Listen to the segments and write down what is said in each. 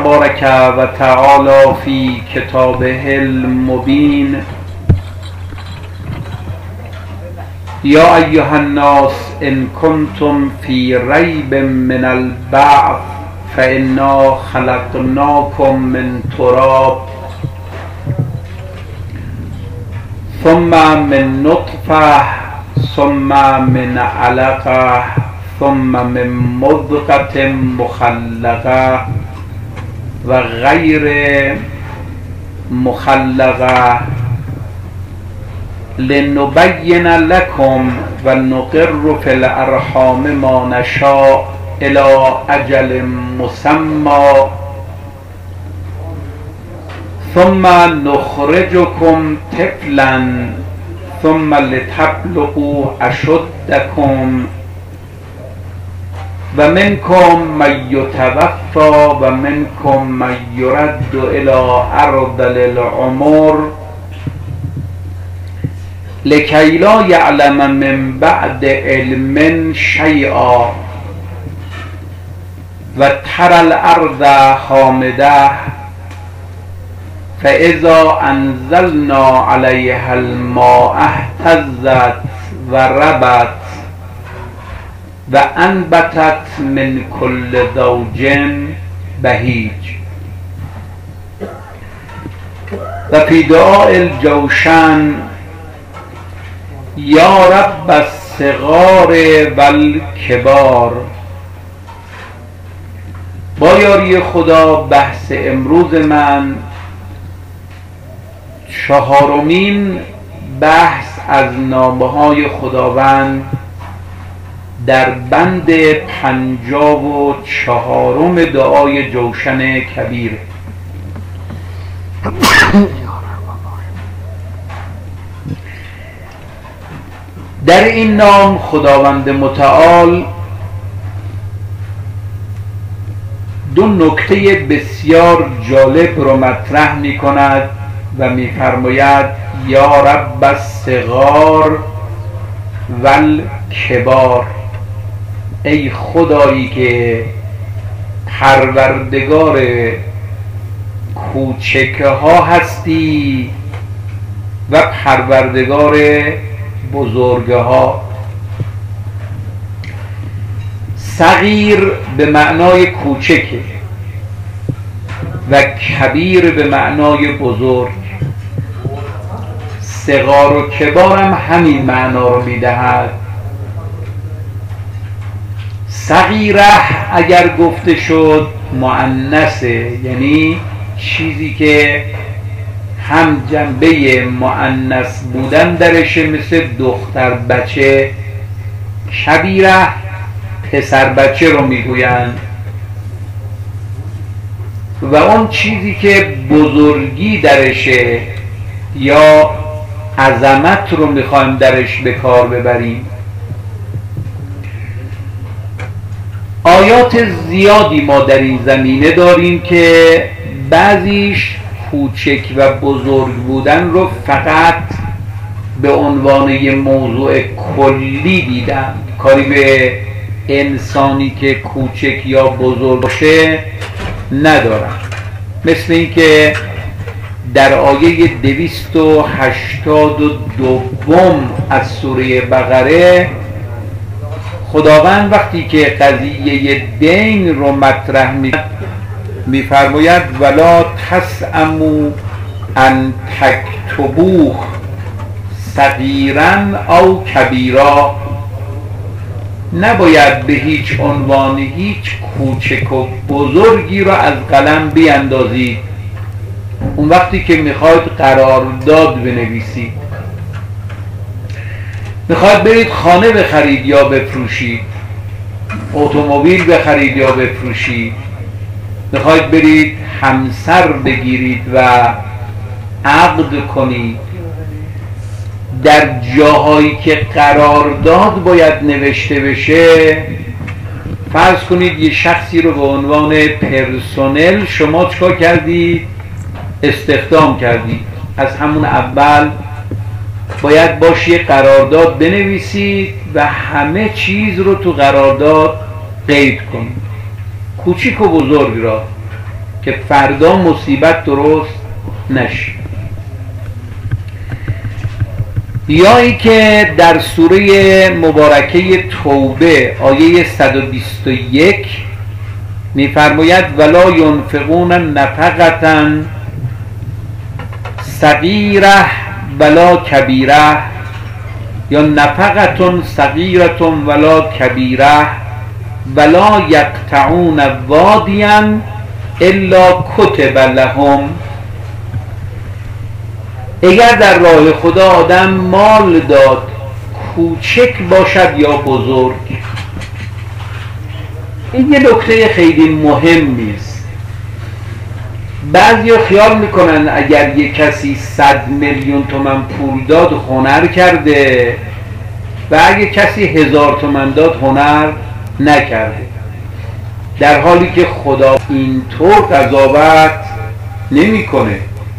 تبارک و تعالی فی کتابه المبین یا ایها الناس ان کنتم فی ریب من البعث فانا خلقناکم من تراب ثم من نطفه ثم من علقه ثم من مضغة مخلقه و غیر مخلقه لنبین لکم و نقر فی الارحام ما نشاء الی اجل مسمى ثم نخرجكم طفلا ثم لتبلغوا اشدكم و منکم من یتوفی و منکم من یرد الی ارذل العمر لکی لا یعلم من بعد علم شیئا و تری الارض هامده فاذا انزلنا علیها الماء اهتزت و ربت و انبتت من کل زوج بهیج و فی دعاء الجوشن یا رب الصغار و الکبار. با یاری خدا بحث امروز من چهارمین بحث از نامه‌های خداوند در بند 54 دعای جوشن کبیر. در این نام خداوند متعال دو نکته بسیار جالب رو مطرح می کند و می فرماید یا رب الصغار و الکبار، ای خدایی که پروردگار کوچکه ها هستی و پروردگار بزرگه ها. صغیر به معنای کوچکه و کبیر به معنای بزرگ. صغار و کبار هم همین معنا رو میدهد. صغیره اگر گفته شد مؤنثه، یعنی چیزی که هم جنبه مؤنث بودن درشه، مثل دختر بچه. کبیره پسر بچه رو میگویند و اون چیزی که بزرگی درشه یا عظمت رو میخوایم درش به کار ببریم. آیات زیادی ما در این زمینه داریم که بعضیش کوچک و بزرگ بودن رو فقط به عنوان یه موضوع کلی دیدن، کاری به انسانی که کوچک یا بزرگ باشه ندارن. مثل این که در آیه 282 از سوره بقره خداوند وقتی که قضیه دین رو مطرح می‌فرماید ولا تسأموا ان تکتبوه صغیرا او کبیرا، نباید به هیچ عنوان هیچ کوچک و بزرگی را از قلم بیاندازید اون وقتی که میخواید قرارداد بنویسید. میخواید برید خانه بخرید یا بفروشید، اتومبیل بخرید یا بفروشید، میخواید برید همسر بگیرید و عقد کنید، در جاهایی که قرارداد باید نوشته بشه، فرض کنید یه شخصی رو به عنوان پرسنل شما چکار کردید؟ استخدام کردید. از همون اول باید باش یه قرارداد بنویسید و همه چیز رو تو قرارداد قید کنید، کوچیک و بزرگ را، که فردا مصیبت درست نشه. یا ای که در سوره مبارکه توبه آیه 121 می‌فرماید ولا ینفقون نفقة صغیرة ولا کبیرة، یا نفقة صغیرة ولا کبیرة ولا یقطعون وادیا الا کتب لهم. اگر در راه خدا آدم مال داد، کوچک باشد یا بزرگ، این یه نکته خیلی مهمی است. بعضیا خیال میکنن اگر یه کسی 100 میلیون تومان پول داد هنر کرده و اگه کسی 1000 تومان داد هنر نکرده، در حالی که خدا اینطور قضاوت نمیکنه.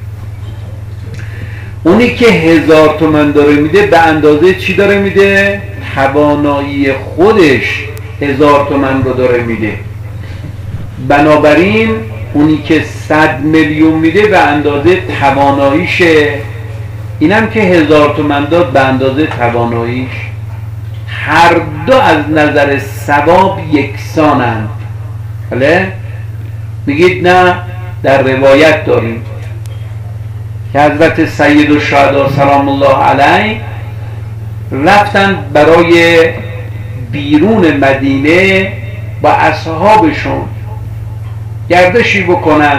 اونی که 1000 تومان داره میده به اندازه چی داره میده؟ توانایی خودش 1000 تومان رو داره میده. بنابراین اونی که 100 میلیون میده به اندازه تواناییشه، اینم که 1000 تومان داد به اندازه تواناییش. هر دو از نظر ثواب یکسانند. بله؟ میگید نه، در روایت داریم که حضرت سید الشهدا سلام الله علیه رفتن برای بیرون مدینه با اصحابشون گردشی بکنن.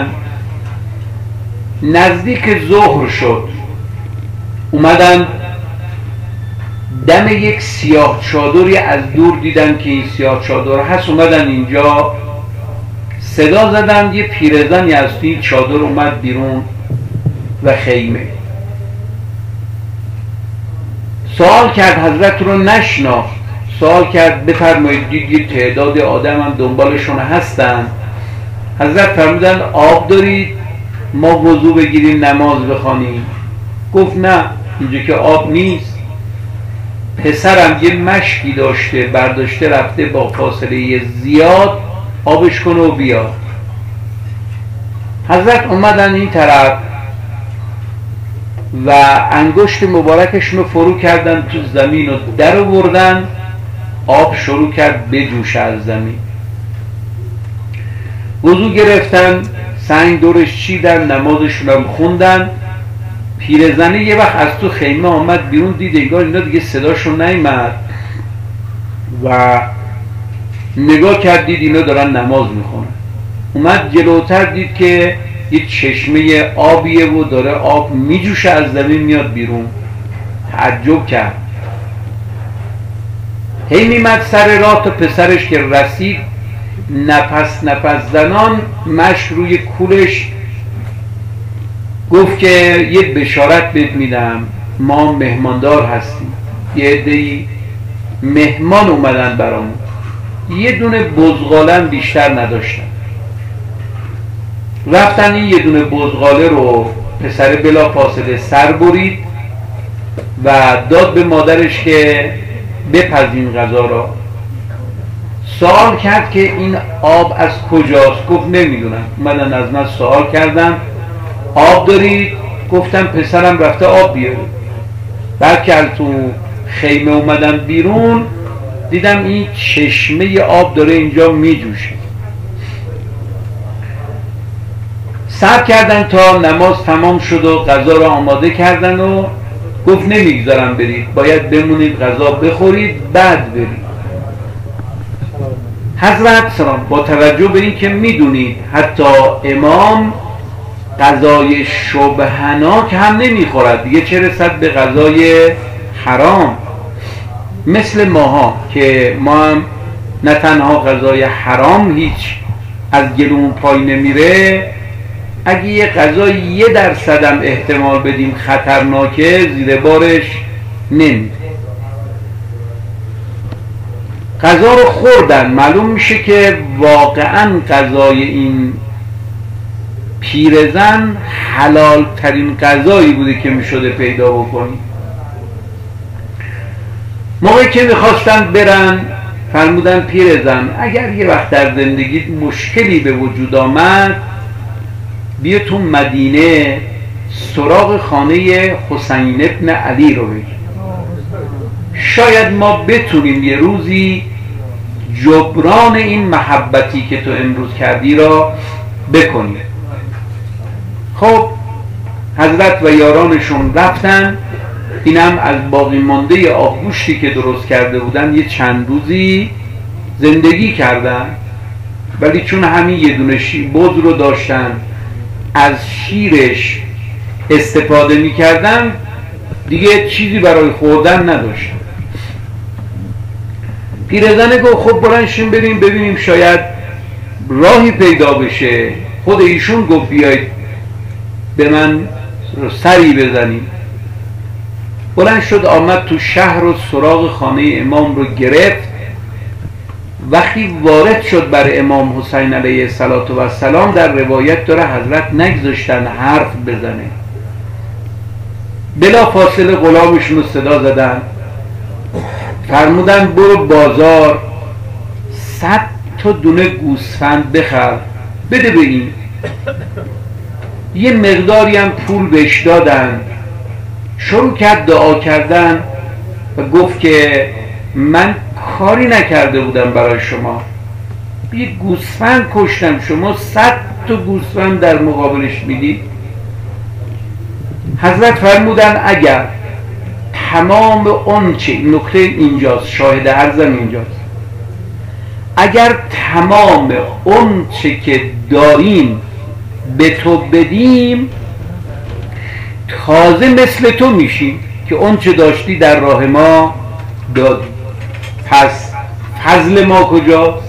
نزدیک ظهر شد، اومدن دم یک سیاه چادری از دور دیدن که این سیاه چادر هست، اومدن اینجا صدا زدن، یه پیرزنی از توی چادر اومد بیرون و خیمه. سوال کرد، حضرت رو نشناخت، سوال کرد بفرمایید دید یه تعداد آدم هم دنبالشون هستن. حضرت فرمودن آب دارید ما وضو بگیریم نماز بخوانیم؟ گفت نه، اینجا که آب نیست. پسرم یه مشکی داشته، برداشته رفته با فاصله زیاد آبش کنه و بیاد. حضرت اومدن این طرف و انگشت مبارکشون رو فرو کردن تو زمین و در آوردن، آب شروع کرد بجوشه از زمین. وضو گرفتن، سنگ دورش چیدن، نمازشون هم خوندن. پیرزنه یه وقت از تو خیمه آمد بیرون، دید انگار اینا دیگه صداشون نیامد و نگاه کرد، دید اینا دارن نماز میخونن. اومد جلوتر، دید که یه چشمه آبیه و داره آب میجوشه از زمین میاد بیرون. تعجب کرد، هی میمد سر راه تا پسرش که رسید، نفس زنان مشک روی کولش، گفت که یه بشارت بهت میدم، ما مهماندار هستیم، یه عده‌ای مهمان اومدن برامون. یه دونه بزغاله بیشتر نداشتن. رفتن این یه دونه بزغاله رو پسر بلا فاصله سر برید و داد به مادرش که بپزین غذا را. سوال کرد که این آب از کجاست؟ گفت نمیدونم. اومدن از من سوال کردن آب دارید؟ گفتم پسرم رفته آب بیاره. بعد که از تو خیمه اومدم بیرون، دیدم این چشمه آب داره اینجا میجوشه. صبر کردن تا نماز تمام شد و غذا را آماده کردن و گفت نمیگذارم برید، باید بمونید غذا بخورید بعد برید. حضرت سلام با توجه به این که میدونید حتی امام غذای شبهناک هم نمیخورد دیگه، چه رسد به غذای حرام. مثل ماها که ما هم نه تنها غذای حرام هیچ از گلومون پای نمیره، اگه یه غذای 1% هم احتمال بدیم خطرناکه، زیر بارش نمیره. غذا رو خوردن، معلوم میشه که واقعا غذای این پیرزن حلال ترین غذایی بوده که میشده پیدا بکنی. موقعی که میخواستن برن فرمودن پیرزن اگر یه وقت در زندگیت مشکلی به وجود آمد بیا تو مدینه سراغ خانه حسین ابن علی رو بگیر، شاید ما بتونیم یه روزی جبران این محبتی که تو امروز کردی را بکنیم. خب حضرت و یارانشون رفتن، اینم از باقی مانده آبگوشتی که درست کرده بودن یه چند روزی زندگی کردن، ولی چون همین یه دونه بز رو داشتن از شیرش استفاده میکردن دیگه چیزی برای خوردن نداشتن. پیرزنه گفت خب بلندشیم بریم ببینیم شاید راهی پیدا بشه. خود ایشون گفت بیایید به من سری بزنیم. بلند شد آمد تو شهر و سراغ خانه امام رو گرفت. وقتی وارد شد بر امام حسین علیه السلام، در روایت داره حضرت نگذاشتن حرف بزنه، بلا فاصله غلامشون رو صدا زدن، فرمودن برو بازار 100 تا دونه گوسفند بخر بده به این. یه مقداری هم پول بهش دادن. شروع کرد دعا کردن و گفت که من کاری نکرده بودم برای شما، یه گوسفند کشتم، شما 100 تا گوسفند در مقابلش میدید. حضرت فرمودن اگر تمام آنچه، نکته اینجاست، شاهد عرضم اینجاست، اگر تمام آنچه که داریم به تو بدیم تازه مثل تو میشیم که آنچه داشتی در راه ما دادی. پس فضل ما کجاست؟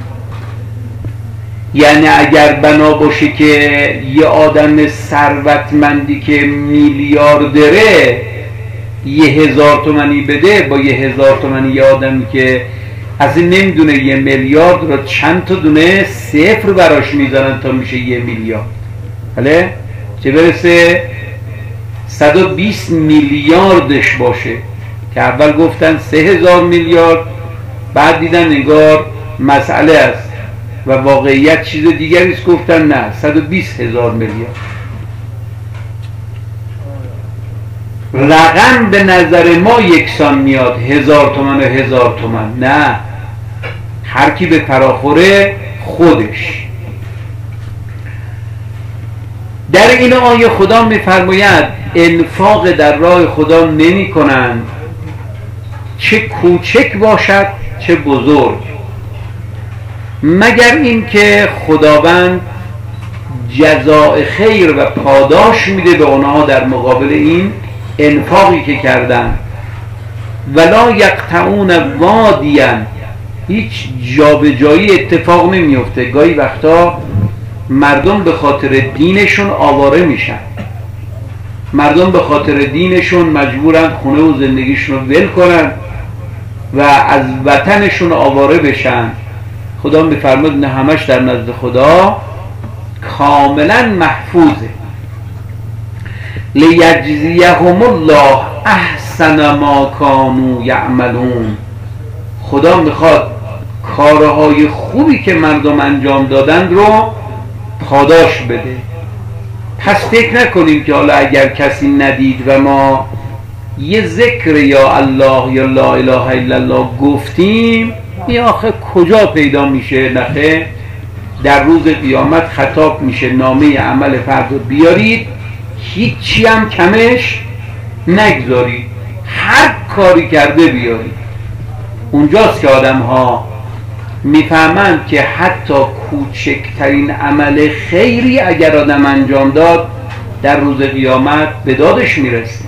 یعنی اگر بنا باشه که یه آدم ثروتمندی که میلیاردره 1000 تومانی بده، با 1000 تومانی یه آدمی که از این نمیدونه 1 میلیارد رو چند تا دونه صفر براش میزنن تا میشه 1 میلیارد، بله؟ چه برسه 120 میلیاردش باشه که اول گفتن 3000 میلیارد، بعد دیدن انگار مسئله است و واقعیت چیز دیگری است، گفتن نه 120,000 میلیارد. رقم به نظر ما یکسان میاد، 1000 تومن و 1000 تومن، نه، هر کی به فراخوره خودش. در این آیه خدا میفرماید انفاق در راه خدا نمی کنند، چه کوچک باشد چه بزرگ، مگر اینکه خداوند جزاء خیر و پاداش میده به اونها در مقابل این انفاقی که کردن. ولا یقطعون وادیا، هیچ جابجایی اتفاق نمیفته. گاهی وقتا مردم به خاطر دینشون آواره میشن، مردم به خاطر دینشون مجبورن خونه و زندگیشون رو ول کنن و از وطنشون آواره بشن. خدا میفرماد نه، همش در نزد خدا کاملا محفوظه. لیجزیهم الله احسن ما کانوا یعملون. خدا میخواد کارهای خوبی که مردم انجام دادن رو پاداش بده. پس فکر نکنیم که حالا اگر کسی ندید و ما یه ذکر یا الله یا لا اله الا الله گفتیم این آخه کجا پیدا میشه؟ نخه در روز قیامت خطاب میشه نامه عمل فرد رو بیارید، هیچی هم کمش نگذارید، هر کاری کرده بیارید. اونجاست که آدم ها میفهمند که حتی کوچکترین عمل خیری اگر آدم انجام داد در روز قیامت به دادش میرسه.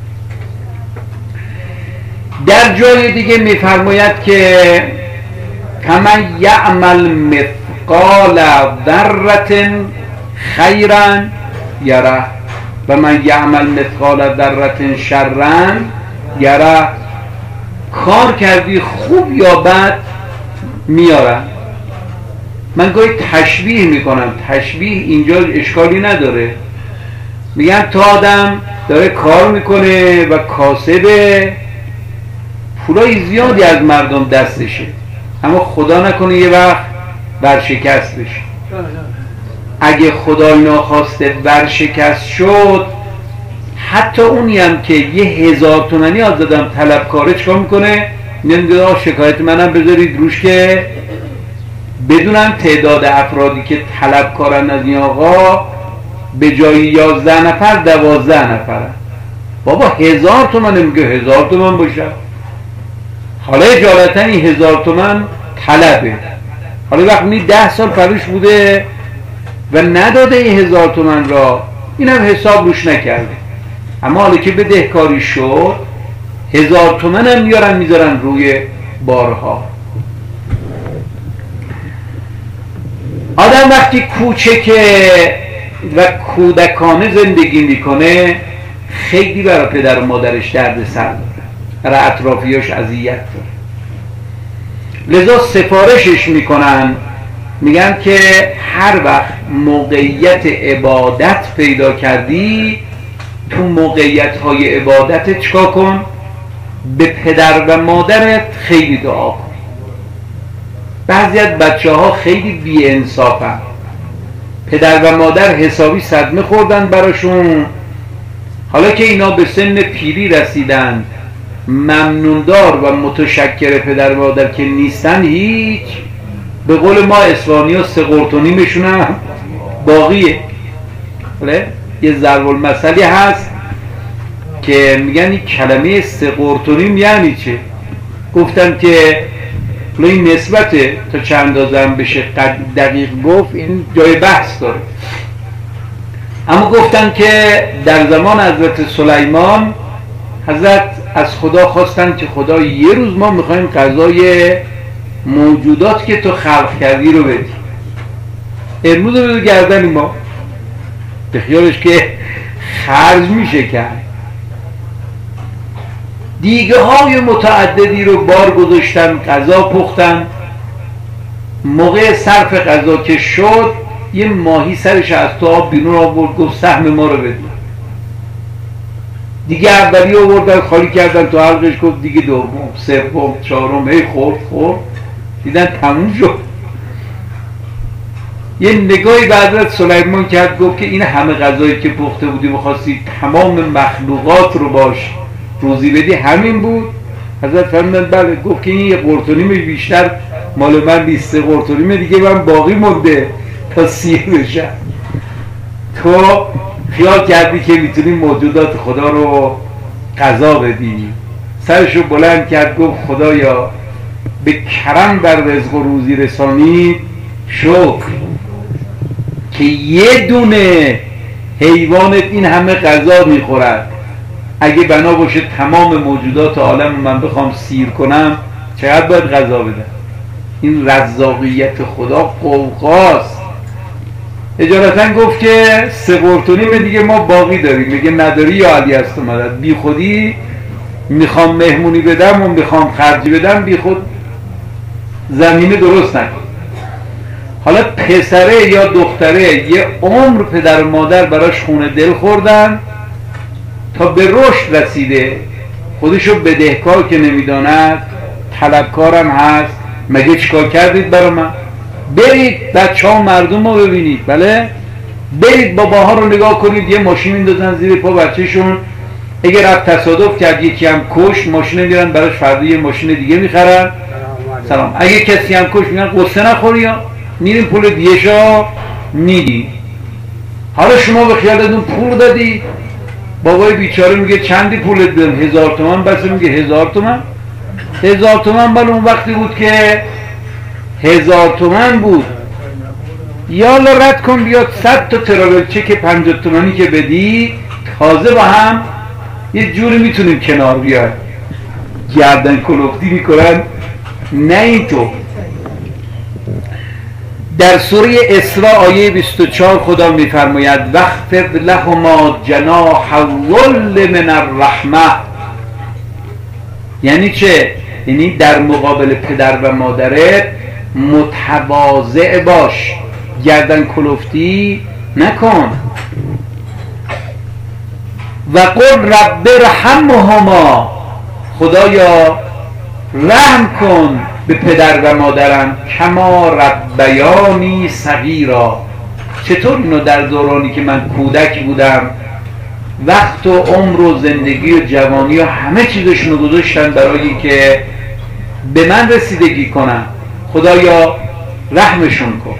در جای دیگه میفرماید که فمن یعمل مثقال ذره خیرا یره و من یعمل مثقال ذره شرا یره. کار کردی خوب یا بد میارن. من گاهی تشبیه میکنم، تشبیه اینجا اشکالی نداره. میگن تا آدم داره کار میکنه و کاسبه، پولای زیادی از مردم دستشه، اما خدا نکنه یه وقت برشکست بشه. اگه خدای ناخواسته ورشکست شد، حتی اونی هم که 1000 تومانی آزادم طلبکاره چکار میکنه؟ نمیگه شکایت منم بذارید روش که بدونن تعداد افرادی که طلبکارن از این آقا به جای 11 نفر 12 نفرن. بابا 1000 تومن، نمیگه 1000 تومن باشه. حالا اجالتا این 1000 تومن طلبه، حالا وقتی 10 سال پروش بوده و نداده این 1000 تومن را، اینم حساب روش نکرده. اما حالا که بدهکاری شد 1000 تومن هم میذارن روی بارها. آدم وقتی کوچکه و کودکانه زندگی میکنه خیلی برای پدر و مادرش درد سر داره، برای اطرافیاش اذیت داره. لذا سفارشش میکنن، میگن که هر وقت موقعیت عبادت پیدا کردی، تو موقعیت های عبادت چکار کن؟ به پدر و مادرت خیلی دعا کن. بعضی از بچه ها خیلی بی انصافن، پدر و مادر حسابی صدمه خوردن براشون، حالا که اینا به سن پیری رسیدن ممنوندار و متشکر پدر و مادر که نیستن، هیچ، به قول ما اصفهانی ها 3 قرط و نیمشون هم باقیه. یه ضرب المثلی هست که میگن این کلمه 3 قرط و نیم یعنی چه؟ گفتم که این نسبته، تا چند اندازه هم بشه دقیق گفت، این جای بحث داره. اما گفتن که در زمان حضرت سلیمان حضرت از خدا خواستن که خدا یه روز ما میخوایم غذای موجودات که تو خلق کردی رو بدی، امروز رو بده گردن ما. به خیالش که خرج میشه کرد. دیگه های متعددی رو بار گذاشتن، غذا پختن. موقع صرف غذا که شد یه ماهی سرش از تو آب بیرون آورد، گفت سهم ما رو بدی. دیگه اولی آوردن خالی کردن تو حلقش، گفت دیگه دوم، سوم، چهارم، هی خورد دیدن تموم شد. یه نگاهی به حضرت سلیمان کرد، گفت که این همه غذایی که پخته بودی می‌خواستی تمام مخلوقات رو باش روزی بدی، همین بود؟ حضرت فرمودن بله. گفت که این یه قرط و نیم بیشتر مال من 20 قرط و نیم دیگه من باقی مونده تا سیر بشم. تو خیال کردی که میتونی موجودات خدا رو غذا بدی. سرشو بلند کرد، گفت خدایا به کرم بر رزق و روزی رسانی شکر که یه دونه حیوانت این همه غذا میخورد. اگه بنا باشه تمام موجودات عالم من بخوام سیر کنم چقدر باید غذا بدم؟ این رزاقیت خدا قوقاست. اجالتا گفت که 3 قرط و نیم دیگه ما باقی داریم. میگه نداری یا علی است اومدد، بی خودی میخوام مهمونی بدم و میخوام خرجی بدم، بی خود زمینه درست نکن. حالا پسره یا دختره یه عمر پدر و مادر براش خونه دل خوردن تا به رشد رسیده، خودشو بدهکار که نمیداند، طلبکارم هست. مگه چیکار کردید برای من؟ برید بچه ها مردم رو ببینید، بله؟ برید باباها رو نگاه کنید، یه ماشین میندازن زیر پا بچهشون، اگر رفت تصادف کرد یکی هم کش، ماشین میرن براش فردا یه ماشین دیگه میخرن. سلام. اگه کسی هم کش میگن قصه نخوری، یا میریم پول دیشا میدی. حالا شما به خیالتون پول دادی، بابای بیچاره میگه چندی پولت بدم؟ 1000 تومان. بس میگه 1000 تومان. 1000 تومان بالا اون وقتی بود که 1000 تومان بود. یالا رد کن بیاد 100 تا تراول چک 50 تومانی که بدی، تازه با هم یه جوری میتونیم کنار بیاد. گردن کلفتی میکنن. نه اینطور. در سوره اسراء آیه 24 خدا میفرماید واخفض لهما جناح الذل من الرحمه. یعنی چه؟ یعنی در مقابل پدر و مادرت متواضع باش، گردن کلفتی نکن. و قل رب ارحمهما، خدایا رحم کن به پدر و مادرم، کما ربیانی صغیرا، چطور اینو در دورانی که من کودک بودم وقت و عمر و زندگی و جوانی و همه چیزشونو گذاشتن برای که به من رسیدگی کنن. خدایا رحمشون کن.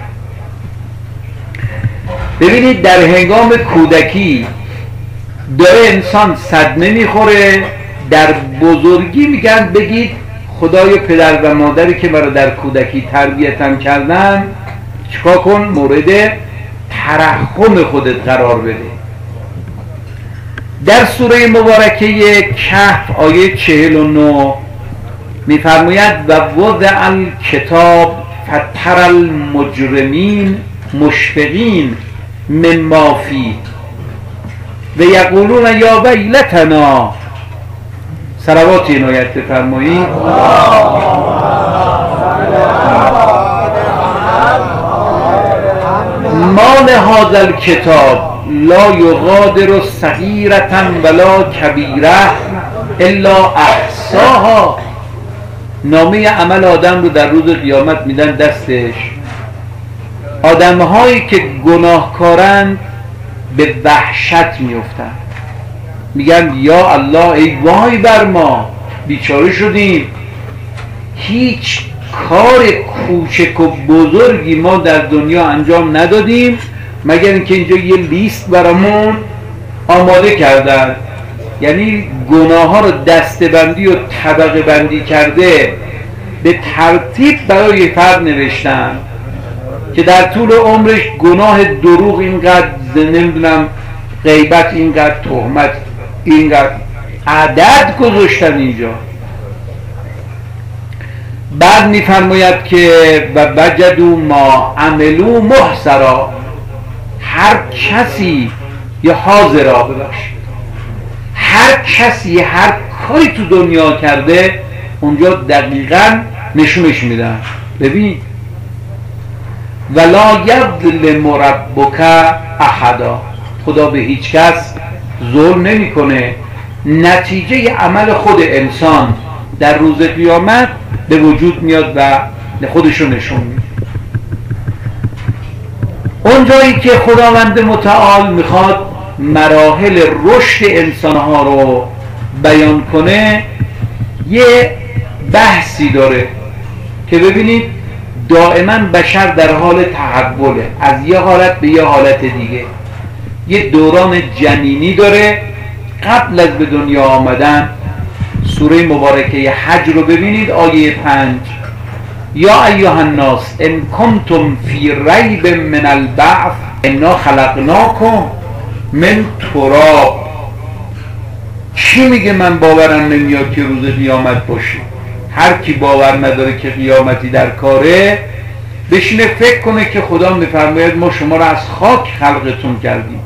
ببینید در هنگام کودکی داره انسان صدمه میخوره، در بزرگی میگن بگید خدای پدر و مادری که مرا در کودکی تربیتم کردن چیکار کن؟ مورد ترحم خودت قرار بده. در سوره مبارکه کهف آیه 49 میفرماید و وضع الکتاب فتر المجرمین مشفقین مما فیه و یقولون یا ویلتنا. صلوات عنایت بفرمایید. ما لهذا الکتاب لا یغادر صغیرة ولا کبیرة الا احصاها. نامه عمل آدم رو در روز قیامت میدن دستش. آدمهایی که گناهکارند به وحشت میفتن، میگن یا الله ای وای بر ما، بیچاره شدیم، هیچ کار کوچک و بزرگی ما در دنیا انجام ندادیم مگر اینکه اینجا یه لیست برامون آماده کردن. یعنی گناه ها رو دسته‌بندی و طبقه بندی کرده به ترتیب برای فرد نوشتن که در طول عمرش گناه دروغ اینقدر، نمیدونم غیبت اینقدر، تهمت اینقدر، عدد گذاشتن اینجا. بعد میفرماید که و وجدوا ما عملوا محضرا. هر کسی یا حاضرا ببخشید، هر کسی هر کاری تو دنیا کرده اونجا دقیقاً نشونش میدن. ببین ولا یظلم ربک احدا. خدا به هیچ کس ظلم نمیکنه. نتیجه عمل خود انسان در روز قیامت به وجود میاد و خودشو نشون میده. اون جایی که خداوند متعال میخواد مراحل رشد انسانها رو بیان کنه یه بحثی داره که ببینید دائما بشر در حال تحوله از یه حالت به یه حالت دیگه. یه دوران جنینی داره قبل از به دنیا آمدن. سوره مبارکه حج رو ببینید آیه 5 یا ایها الناس ان کنتم فی ریب من البعث انا خلقناکم من تراب. کی میگه من باورم نمیاد که روز قیامت باشه؟ هر کی باور نداره که قیامتی در کاره بشینه فکر کنه که خدا میفرماید ما شما رو از خاک خلقتون کردیم.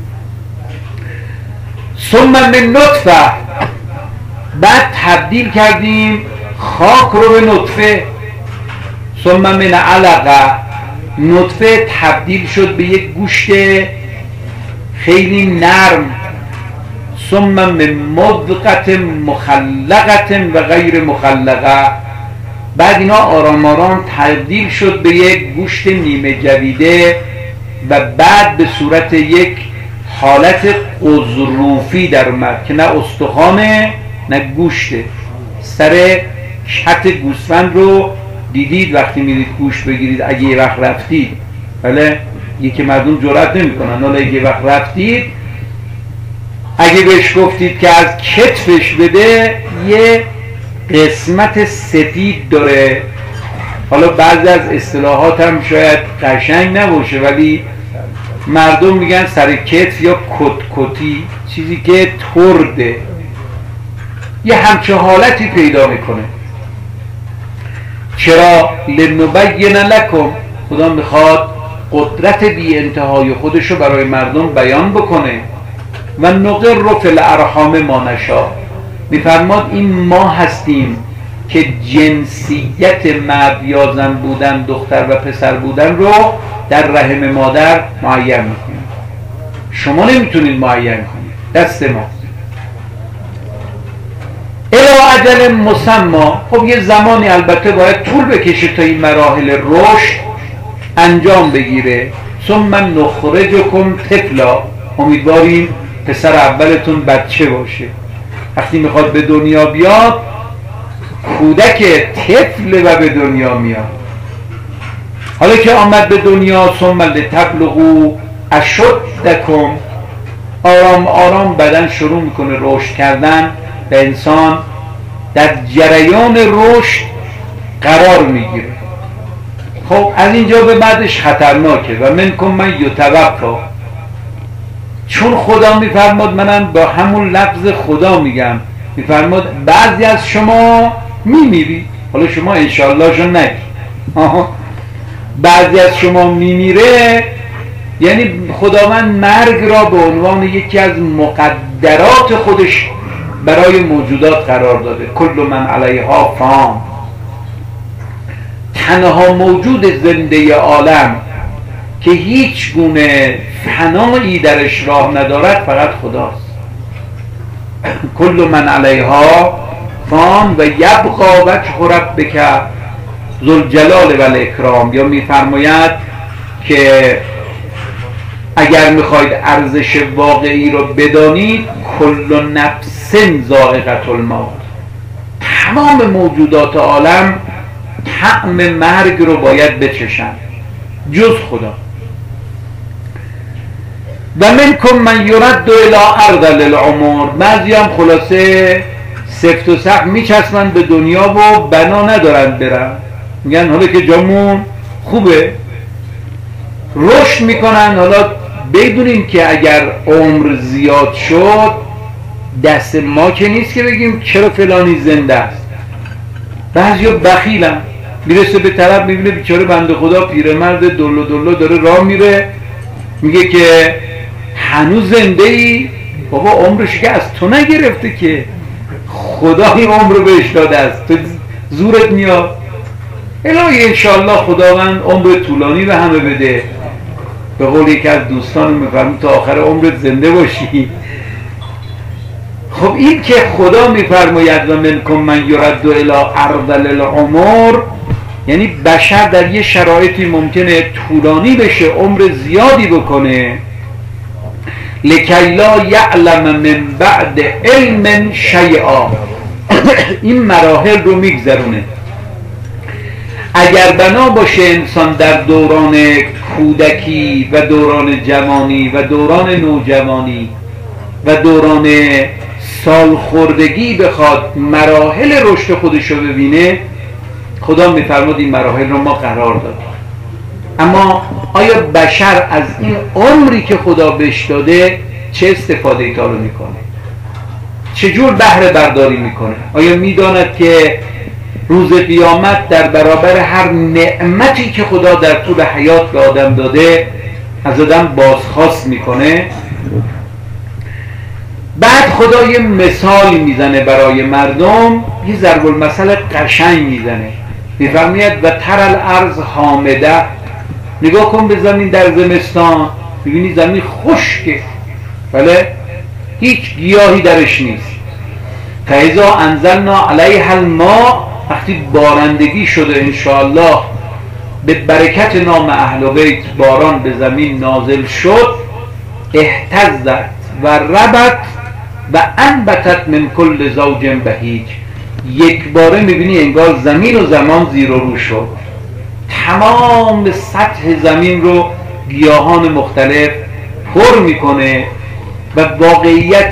ثم من نطفه، بعد تبدیل کردیم خاک رو به نطفه. ثم من علقه، نطفه تبدیل شد به یک گوشت خیلی نرم. ثم من مضغة مخلقة و غیر مخلقه، بعد اینا آرام آرام تبدیل شد به یک گوشت نیمه جویده و بعد به صورت یک حالت قضروفی در اومد که نه استخوانه نه گوشته. سر کت گوسفند رو دیدید وقتی میرید گوشت بگیرید اگه یه وقت رفتید، بله یکی مردم جرأت نمیکنن، حالا اگه وقت رفتید اگه بهش گفتید که از کتفش بده یه قسمت سفید داره. حالا بعضی از اصطلاحات هم شاید قشنگ نباشه ولی مردم میگن سر کتف یا کتکتی، چیزی که ترده، یه همچه حالتی پیدا میکنه. چرا؟ لنبین لکم، خدا میخواد قدرت بی انتهای خودشو برای مردم بیان بکنه. و نقر فی الارحام ما نشاء، میفرماد این ما هستیم که جنسیت مرد یا زن بودن، دختر و پسر بودن رو در رحم مادر معین میکنیم. شما نمیتونید معین کنید، دست ما. الی اجل مسمی، خب یه زمانی البته باید طول بکشه تا این مراحل رشد انجام بگیره. ثم نخرجکم طفلا، امیدواریم پسر اولتون بچه باشه. وقتی میخواد به دنیا بیاد کودک طفل و به دنیا میاد. حالا که آمد به دنیا ثم لتبلغوا اشدکم، آرام آرام بدن شروع میکنه رشد کردن و انسان در جریان رشد قرار میگیره. خب از اینجا به بعدش خطرناکه. و منکم من یتوفا، چون خدا میفرماد، منم با همون لفظ خدا میگم، میفرماد بعضی از شما میمیری. حالا شما انشاءالله شو نگی، بعضی از شما میمیره، یعنی خداوند مرگ را به عنوان یکی از مقدرات خودش برای موجودات قرار داده. کل من علیها فان، تنها موجود زنده عالم که هیچ گونه فنایی درش راه ندارد فقط خداست. کل من علیها فان و یبقى وجه ربک ذوالجلال و الاکرام. یا میفرماید که اگر میخواید ارزش واقعی رو بدانید، کل نفس ذائقة الموت، تمام موجودات عالم طعم مرگ رو باید بچشن جز خدا. و منکم من یرد الی ارذل العمر، بعضی هم خلاصه سفت و سخت میچسبن به دنیا و بنا ندارن برن، میگن حالا که جامون خوبه رشد میکنن. حالا بدونیم که اگر عمر زیاد شد دست ما که نیست که بگیم چرا فلانی زنده است. بعضیا بخیلن، میرسه به طرف میبینه بیچاره بنده خدا پیرمرد دلو دلو داره راه میره، میگه که هنوز زنده ای؟ بابا عمرش که از تو نگرفته که، خدا این عمر رو بهش داده است، تو زورت میاد. الهی انشاءالله خداوند عمر طولانی به همه بده. به قول یکی از دوستان میفرمود تا آخر عمرت زنده باشی. خب این که خدا میفرماید و منکم من یرد الی ارذل العمر، یعنی بشر در یه شرایطی ممکنه طولانی بشه، عمر زیادی بکنه، لکی لا یعلم من بعد علم شیئا. این مراحل رو میگذرونه. اگر بنا باشه انسان در دوران کودکی و دوران جوانی و دوران نوجوانی و دوران سالخوردگی بخواد مراحل رشد خودش رو ببینه، خدا میفرماد این مراحل رو ما قرار دادیم. اما آیا بشر از این عمری که خدا بهش داده چه استفاده ای رو میکنه؟ چجور بهره برداری میکنه؟ آیا میداند که روز قیامت در برابر هر نعمتی که خدا در طول حیات به آدم داده از آدم بازخواست میکنه؟ بعد خدا یه مثال میزنه برای مردم، یه ضرب المثل قشنگ میزنه، میفرماید و تر الارض حامده، نگاه کن به زمین در زمستان، میبینی زمین خشکه، بله هیچ گیاهی درش نیست. فاذا انزلنا علیها الماء، وقتی بارندگی شده انشاءالله به برکت نام اهل بیت باران به زمین نازل شد، اهتزت و ربت و انبتت من کل زوج بهیج، یک باره میبینی انگار زمین و زمان زیر و رو شد، تمام سطح زمین رو گیاهان مختلف پر میکنه. و واقعیت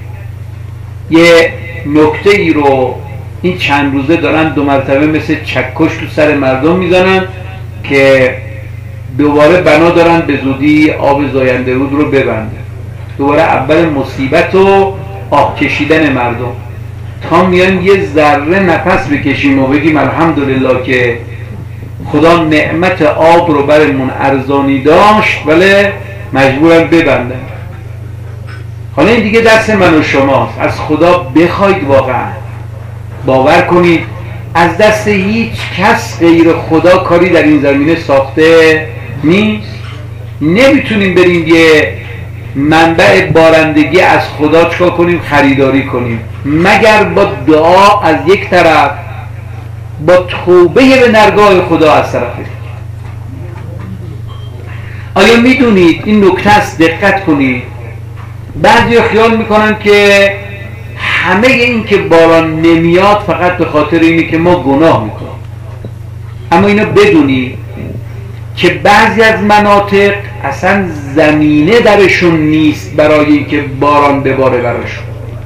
یه نکته ای رو این چند روزه دارن دو مرتبه مثل چکش تو سر مردم میزنن که دوباره بنا دارن به زودی آب زاینده رود رو ببنده. دوباره اول مصیبت و آب کشیدن مردم تا میان یه ذره نفس بکشیم و بگیم الحمدلله که خدا نعمت آب رو برمون ارزانی داشت ولی مجبورم ببندن. حالا این دیگه دست من و شماست. از خدا بخواید، واقعا باور کنید از دست هیچ کس غیر خدا کاری در این زمینه ساخته نیست. نمیتونیم بریم یه منبع بارندگی از خدا چکار کنیم خریداری کنیم، مگر با دعا از یک طرف، با توبه به درگاه خدا از طرف دیگه. آیا میدونید این نکته است، دقت کنید، بعضی خیال میکنن که همه این که باران نمیاد فقط به خاطر اینه که ما گناه میکنیم. اما اینو بدونید که بعضی از مناطق اصلا زمینه درشون نیست برای اینکه باران بباره براشون.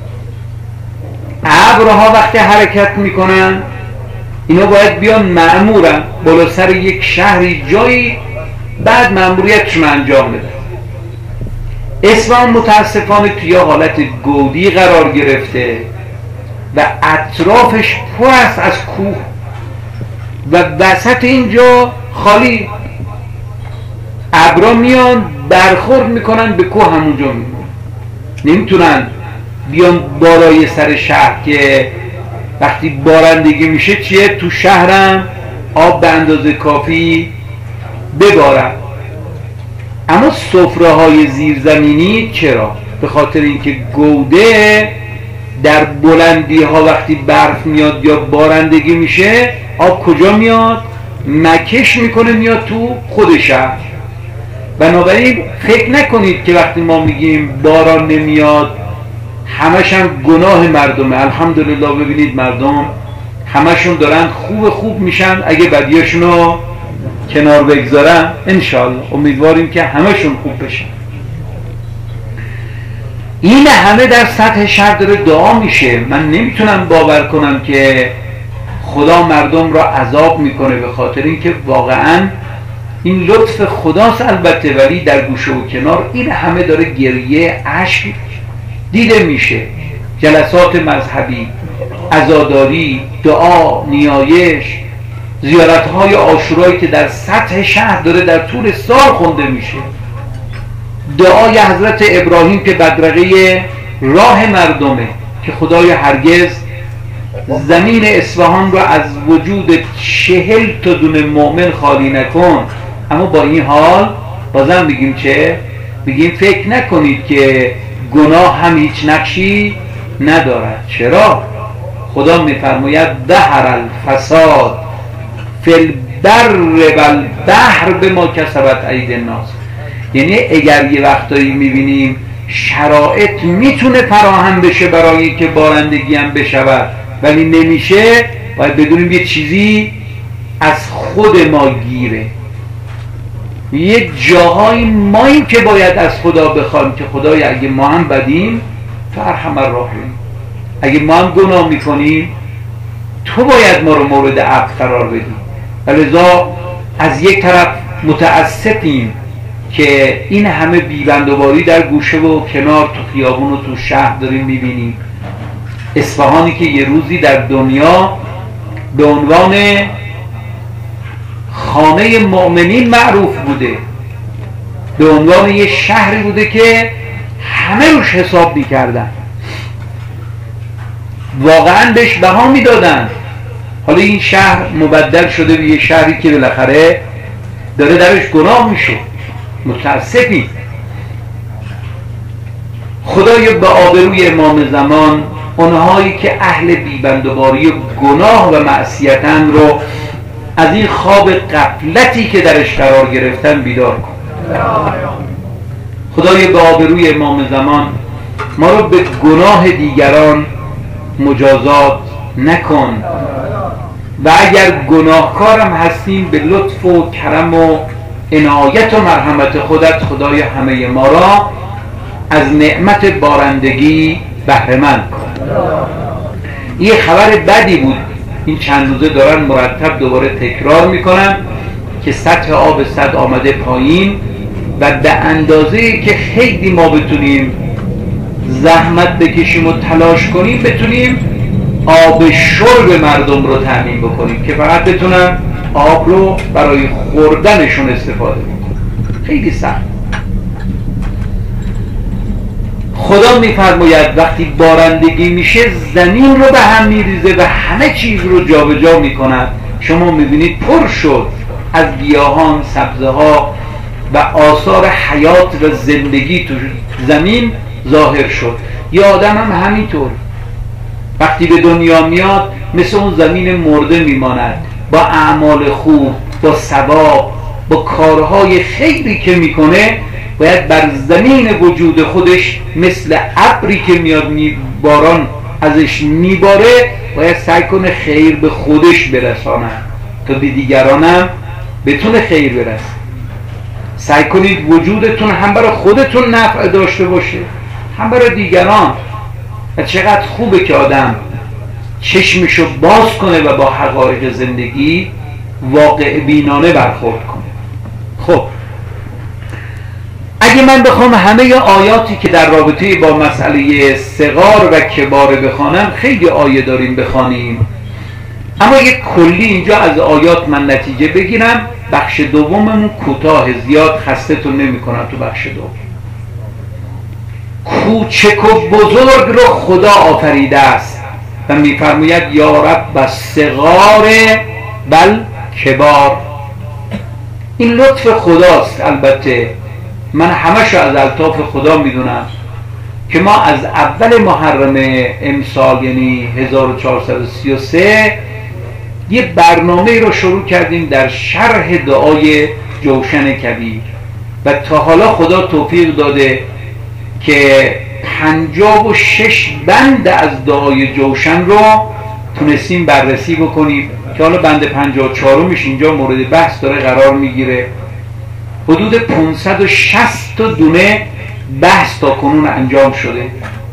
ابرها وقتی حرکت میکنن اینا باید بیان مأمورن بالا سر یک شهری جایی، بعد مأموریتشون انجام بدن. اصفهان متاسفانه توی حالت گودی قرار گرفته و اطرافش پر است از کوه و وسط اینجا خالی. ابرا میان برخورد میکنن به کوه، همونجا میمونن، نمیتونن بیان بالای سر شهر که وقتی بارندگی میشه چیه تو شهرم آب به اندازه کافی ببارن. اما سفره های زیرزمینی چرا؟ به خاطر اینکه گوده در بلندی ها وقتی برف میاد یا بارندگی میشه آب کجا میاد؟ مکش میکنه میاد تو خود شهر. بنابراین فکر نکنید که وقتی ما میگیم باران نمیاد همش هم گناه مردمه. الحمدلله ببینید مردم همشون دارن خوب میشن. اگه بدیاشون رو کنار بگذارن انشالله امیدواریم که همشون خوب بشن. این همه در سطح شهر داره دعا میشه. من نمیتونم باور کنم که خدا مردم را عذاب میکنه، به خاطر اینکه واقعا این لطف خداست البته، ولی در گوشه و کنار این همه داره گریه اشک دیده میشه. جلسات مذهبی، عزاداری، دعا، نیایش، زیارت‌های عاشورایی که در سطح شهر داره در طول سال خونده میشه. دعای حضرت ابراهیم که بدرقه راه مردمه که خدای هرگز زمین اصفهان رو از وجود 40 تا دونه مؤمن خالی نکن. اما با این حال بازم بگیم چه؟ بگیم فکر نکنید که گناه هم هیچ نقشی ندارد. چرا؟ خدا میفرماید ظهر الفساد فی البر والبحر بما کسبت ایدی الناس. یعنی اگر یه وقتایی میبینیم شرایط میتونه فراهم بشه برای اینکه بارندگی هم بشود ولی نمیشه، باید بدونیم یه چیزی از خود ما گیره. یه جاهای ماییم که باید از خدا بخوایم که خدای اگه ما هم بدیم تو ارحم الراحمین، اگه ما هم گناه میکنیم تو باید ما رو مورد عفو قرار بدی. ولذا از یک طرف متاسفیم که این همه بیبندوباری در گوشه و کنار تو خیابون و تو شهر داریم میبینیم. اصفهانی که یه روزی در دنیا به عنوان خانه مؤمنین معروف بوده، به عنوان یه شهری بوده که همه روش حساب میکردن، واقعا بهش بها میدادن. حالا این شهر مبدل شده به یه شهری که بالاخره داره درش گناه میشه. متاسفی. خدای به آبروی امام زمان اونهایی که اهل بیبندوباری و گناه و معصیتن رو از این خواب غفلتی که درش قرار گرفتن بیدار کن. خدای به آبروی امام زمان ما رو به گناه دیگران مجازات نکن و اگر گناهکارم هستیم به لطف و کرم و عنایت و مرحمت خودت خدای همه ما را از نعمت بارندگی بهره مند کن. این خبر بدی بود، این چند روزه دارن مرتب دوباره تکرار میکنن که سطح آب سد آمده پایین و به اندازه‌ای که خیلی ما بتونیم زحمت بکشیم و تلاش کنیم بتونیم آب شرب مردم رو تامین بکنیم که فقط بتونن آب رو برای خوردنشون استفاده بکنن. خیلی سخت. خدا میفرماید وقتی بارندگی میشه زمین رو به هم میریزه و همه چیز رو جابجا میکند. شما میبینید پر شد از گیاهان، سبزه ها و آثار حیات و زندگی تو زمین ظاهر شد. یه آدم هم همینطور وقتی به دنیا میاد مثل اون زمین مرده میماند، با اعمال خوب، با ثواب، با کارهای خیری که میکنه باید بر زمین وجود خودش مثل ابری که میاد باران ازش میباره باید سعی کنه خیر به خودش برسانه تا به دیگرانم بتونه خیر برسه. سعی کنید وجودتون هم برای خودتون نفع داشته باشه هم برای دیگران. و چقدر خوبه که آدم چشمشو باز کنه و با حقایق زندگی واقع بینانه برخورد کنه. خب اگه من بخوام همه آیاتی که در رابطه با مسئله صغار و کبار بخوانم، خیلی آیه داریم بخوانیم، اما یک کلی اینجا از آیات من نتیجه بگیرم. بخش دوممون کوتاه، زیاد خستتون نمی کنم تو بخش دوم. کوچک و بزرگ رو خدا آفریده است و میفرماید یا رب الصغار بل کبار. این لطف خداست. البته من همشو از الطاف خدا میدونم که ما از اول محرم امسال یعنی 1433 یه برنامه رو شروع کردیم در شرح دعای جوشن کبیر و تا حالا خدا توفیق داده که 56 بند از دعای جوشن رو تونستیم بررسی بکنیم که حالا بند 54 اینجا مورد بحث داره قرار میگیره. حدود 560 دونه بحث تا کنون انجام شده.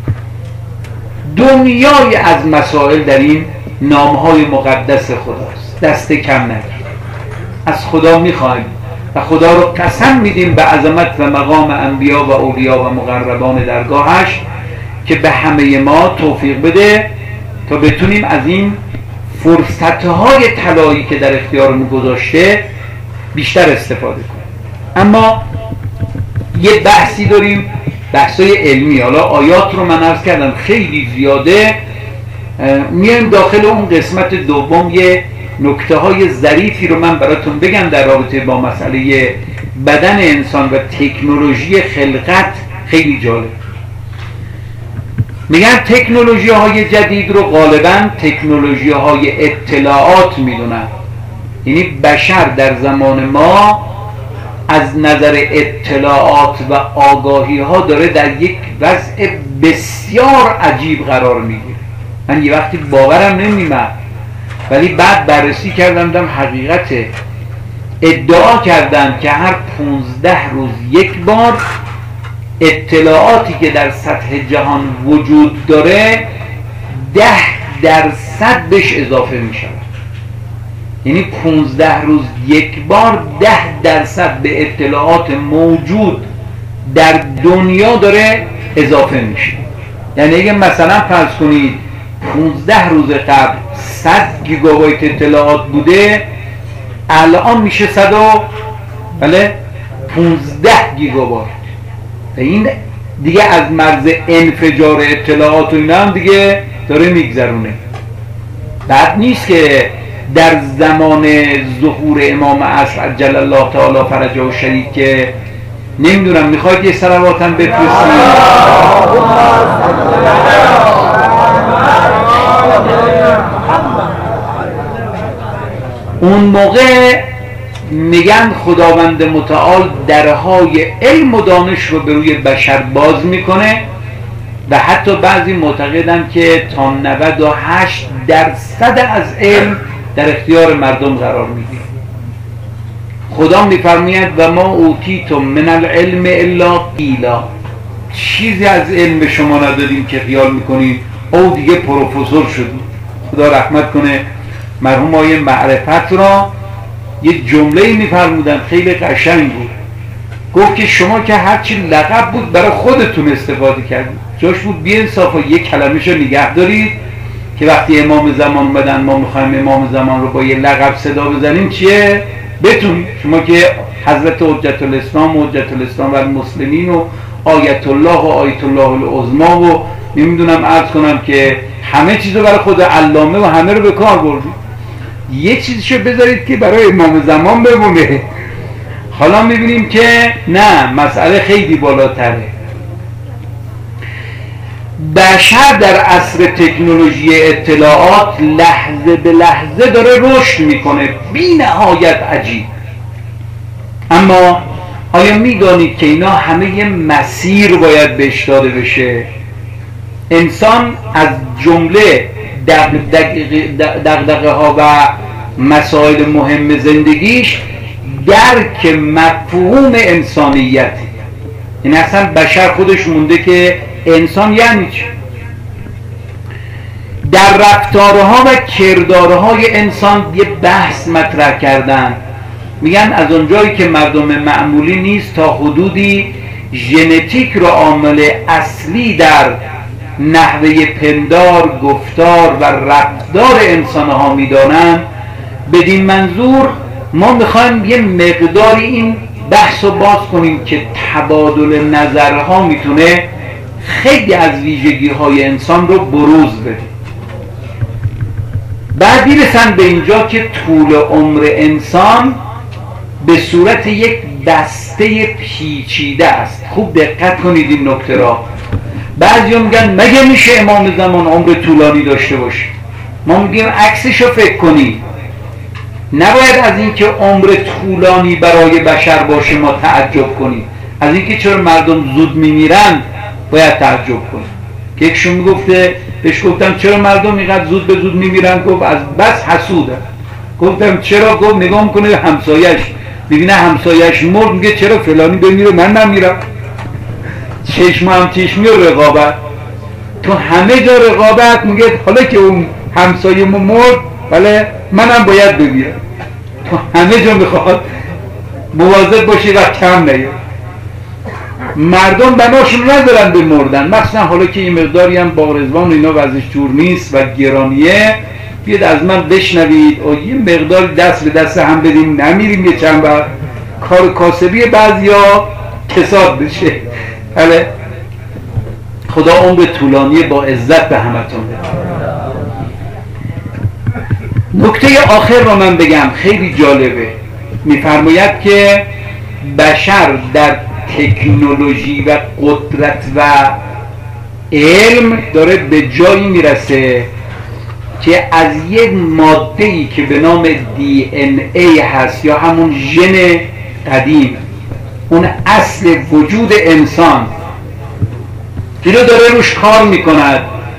دنیای از مسائل در این نامهای مقدس خداست، دست کم نگیر. از خدا میخوایم و خدا رو قسم میدیم به عظمت و مقام انبیا و اولیا و مقربان درگاهش که به همه ما توفیق بده تا بتونیم از این فرصتهای طلایی که در اختیارمون گذاشته بیشتر استفاده کنیم. اما یه بحثی داریم، بحثای علمی. حالا آیات رو من عرض کردم خیلی زیاده، میایم داخل اون قسمت دوم یه نکته های ظریفی رو من براتون بگم در رابطه با مسئله بدن انسان و تکنولوژی خلقت. خیلی جالب. میگن تکنولوژی های جدید رو غالبا تکنولوژی های اطلاعات میدونن. یعنی بشر در زمان ما از نظر اطلاعات و آگاهی ها داره در یک وضع بسیار عجیب قرار میگیره. من یه وقتی باورم نمی‌اومد، ولی بعد بررسی کردم دیدم حقیقته. ادعا کردن که هر 15 روز یک بار اطلاعاتی که در سطح جهان وجود داره 10% بهش اضافه می شود. یعنی 15 روز یک بار 10% به اطلاعات موجود در دنیا داره اضافه میشه. یعنی اگه مثلا فرض کنید 15 روز قبل 100 گیگابایت اطلاعات بوده، الان میشه 15 گیگابایت. و این دیگه از مرز انفجار اطلاعات و اینا هم دیگه داره میگذرونه. بعد نیست که در زمان ظهور امام عصر عجل الله تعالی فرجه و شریف که نمیدونم میخواید یه صلواتم بفرستید. اون موقع میگن خداوند متعال درهای علم و دانش رو به روی بشر باز میکنه و حتی بعضی معتقدن که تا 98% از علم در اختیار مردم قرار میگیره. خدا میفرماید و ما اوتیتم من العلم الا قیلا، چیزی از علم به شما ندادیم که خیال میکنید او دیگه پروفسور شدیم. خدا رحمت کنه مرحوم آقای معرفت را یه جمله میفرمودن خیلی قشنگ بود. گفت که شما که هرچی لقب بود برای خودتون استفاده کردید، جاش بود بی‌انصافا یک کلمه‌شو نگه دارید که وقتی امام زمان اومدن ما میخوایم امام زمان رو با یه لقب صدا بزنیم چیه؟ بتونید. شما که حضرت حجت الاسلام و حجت الاسلام و المسلمین و آیت الله و آیت الله العظما و نمیدونم عرض کنم که همه چیزو برای خود علامه و همه رو به کار بردید. یه چیزشو بذارید که برای امام زمان بمونه. حالا میبینیم که نه، مسئله خیلی بالاتره. بشر در عصر تکنولوژی اطلاعات لحظه به لحظه داره رشد میکنه بی نهایت عجیب. اما آیا میدانید که اینا همه یه مسیر باید بهش داده بشه؟ انسان از جمله دغدغه ها و مسائل مهم زندگیش درک مفهوم انسانیته. این اصلا بشر خودش مونده که انسان یعنی چی. در رفتارها و کردارهای انسان یه بحث مطرح کردن، میگن از اونجایی که مردم معمولی نیست تا حدودی ژنتیک رو عامل اصلی در نحوه پندار، گفتار و رفتار انسانها میدانن. بدین منظور ما میخوایم یه مقداری این بحث رو باز کنیم که تبادل نظرها میتونه خیلی از ویژگی های انسان رو بروز بده. بعد میرسن به اینجا که طول عمر انسان به صورت یک دسته پیچیده است. خوب دقت کنید این نکته را. بعضی میگن مگه میشه امام زمان عمر طولانی داشته باشه؟ ما میگیم عکسش رو فکر کنید. نباید از اینکه عمر طولانی برای بشر باشه ما تعجب کنیم، از اینکه چرا مردم زود میمیرن باید تعجب کنیم. که یکشون میگفته، بهش گفتم چرا مردم اینقدر زود به زود میمیرن؟ گفت از بس حسوده. گفتم چرا؟ گفت نگاه میکنه همسایش، میبینه همسایش مرد، میگه چرا فلانی بمیره من نمیرم. چشم هم چشمی و رقابت، تو همه جا رقابت. میگه حالا که اون همسایه مرد بله منم باید بمیرم. تو همه جا میخواد مواظب باشی و کم نیاد. مردم بناشون ندارن به مردن، مخصوصا حالا که این مقداری هم با رضوان و اینا وضعش جور نیست و گرانیه. بیاد از من بشنوید و یه مقداری دست به دست هم بدیم، نمیریم یه چند بار کار کاسبی بعضیا کساد بشه. بله خدا عمر طولانی با عزت به همتون بده. نکته آخر رو من بگم خیلی جالبه. میفرماید که بشر در تکنولوژی و قدرت و علم داره به جایی میرسه که از یک ماده‌ای که به نام DNA هست یا همون ژن قدیم، اون اصل وجود انسان، اینو داره روش کار میکند.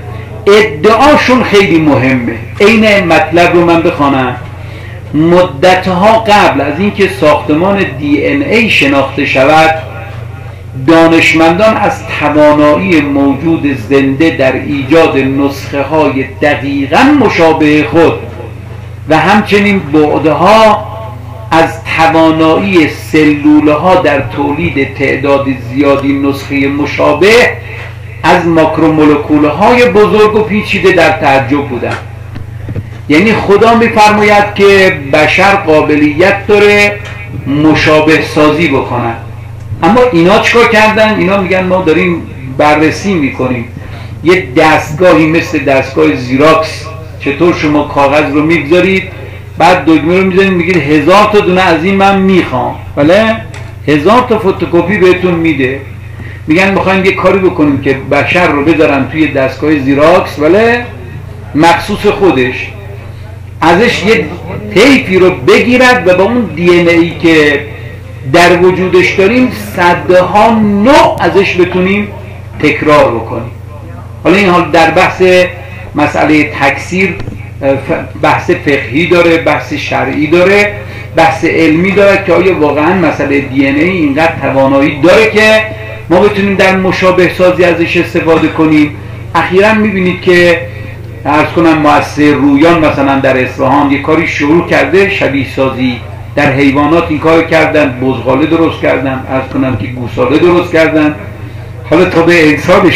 ادعاشون خیلی مهمه. این مطلب رو من بخوانم. مدتها قبل از اینکه ساختمان DNA شناخته شود، دانشمندان از توانایی موجود زنده در ایجاد نسخه های دقیقاً مشابه خود و همچنین بعدها از توانایی سلوله ها در تولید تعداد زیادی نسخه مشابه از ماکرومولکول های بزرگ و پیچیده در تعجب بودند. یعنی خدا میفرماید که بشر قابلیت داره مشابه سازی بکنن. اما اینا چیکار کردن؟ اینا میگن ما داریم بررسی میکنیم یه دستگاهی مثل دستگاه زیراکس، چطور شما کاغذ رو میگذارید بعد دکمه رو میزنید میگید 1000 تا دونه از این من میخوام، بله 1000 تا فتوکپی بهتون میده. میگن میخوایم یه کاری بکنیم که بشر رو بذارن توی دستگاه زیراکس، بله مخصوص خودش، ازش یه طیفی رو بگیرد و با اون DNA که در وجودش داریم صدها نوع ازش بتونیم تکرار بکنیم. حالا این حال در بحث مسئله تکثیر بحث فقهی داره، بحث شرعی داره، بحث علمی داره که آیا واقعا مسئله DNA اینقدر توانایی داره که ما بتونیم در مشابه سازی ازش استفاده کنیم. اخیراً میبینید که عرض کنم مؤسسه رویان مثلا در اصفهان یه کاری شروع کرده، شبیه سازی در حیوانات این کار کردن، بزغاله درست کردن، عرض کنم که گوساله درست کردن. حالا تا به انسان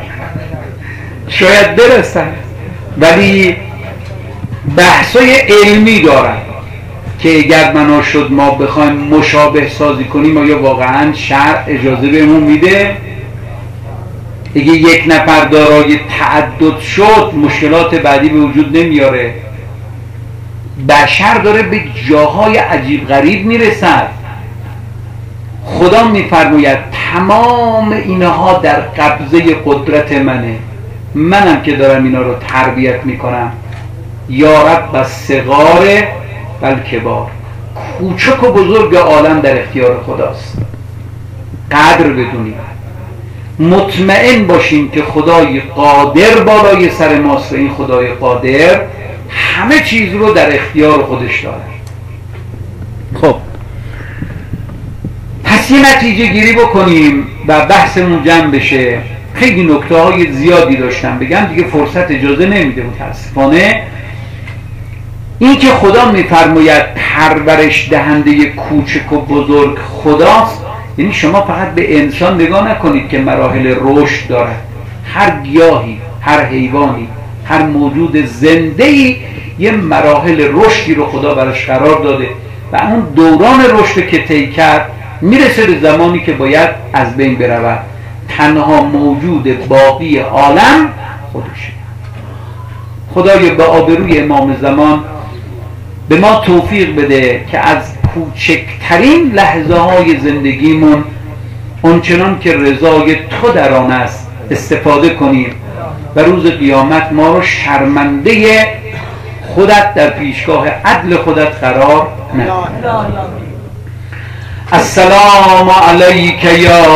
شاید برسن، ولی بحثای علمی دارن که اگر بنا شد ما بخوایم مشابه سازی کنیم آیا واقعا شرع اجازه بهمون میده؟ اگه یک نفر دارای تعدد شد مشکلات بعدی به وجود نمیاره. بشر داره به جاهای عجیب غریب میرسد. خدا میفرماید تمام اینها در قبضه قدرت منه، منم که دارم اینا رو تربیت میکنم. یا رب الصغار والکبار. کوچک و بزرگ عالم در اختیار خداست. قدر بدونیم، مطمئن باشیم که خدای قادر بالای سر ماست و این خدای قادر همه چیز رو در اختیار خودش داره. خب پس یه نتیجه گیری بکنیم و بحثمون جمع بشه. خیلی نکته های زیادی داشتم بگم، دیگه فرصت اجازه نمیده متاسفانه. این که خدا میفرماید پرورش دهنده کوچک و بزرگ خداست، یعنی شما فقط به انسان نگاه نکنید که مراحل رشد دارد. هر گیاهی، هر حیوانی، هر موجود زنده‌ای یه مراحل رشدی رو خدا براش قرار داده و اون دوران رشد که طی کرد میرسه به زمانی که باید از بین برود. تنها موجود باقی عالم خودشه. خدای به آبروی امام زمان به ما توفیق بده که از کوچکترین لحظه های زندگیمون اونچنان که رضای تو در آن است استفاده کنیم و روز قیامت ما رو شرمنده خودت در پیشگاه عدل خودت قرار ندهی. السلام علیک یا